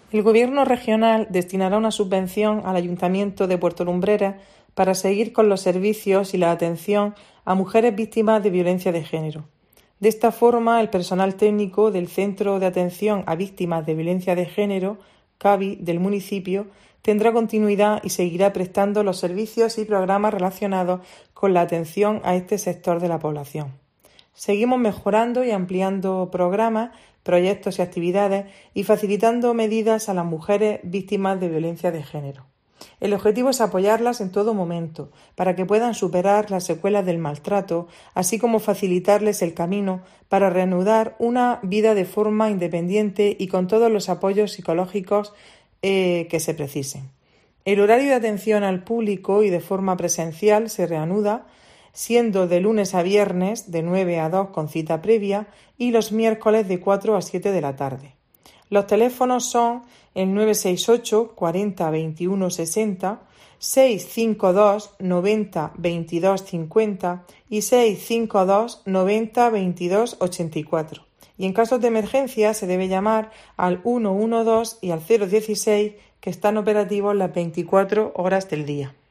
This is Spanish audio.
El Gobierno regional destinará una subvención al Ayuntamiento de Puerto Lumbreras para seguir con los servicios y la atención a mujeres víctimas de violencia de género. De esta forma, el personal técnico del Centro de Atención a Víctimas de Violencia de Género, CAVI, del municipio, tendrá continuidad y seguirá prestando los servicios y programas relacionados con la atención a este sector de la población. Seguimos mejorando y ampliando programas, proyectos y actividades y facilitando medidas a las mujeres víctimas de violencia de género. El objetivo es apoyarlas en todo momento para que puedan superar las secuelas del maltrato, así como facilitarles el camino para reanudar una vida de forma independiente y con todos los apoyos psicológicos que se precisen. El horario de atención al público y de forma presencial se reanuda, siendo de lunes a viernes de 9 a 2 con cita previa y los miércoles de 4 a 7 de la tarde. Los teléfonos son el 968 40 21 60, 652 90 22 50 y 652 90 22 84. Y en casos de emergencia se debe llamar al 112 y al 016, que están operativos las 24 horas del día.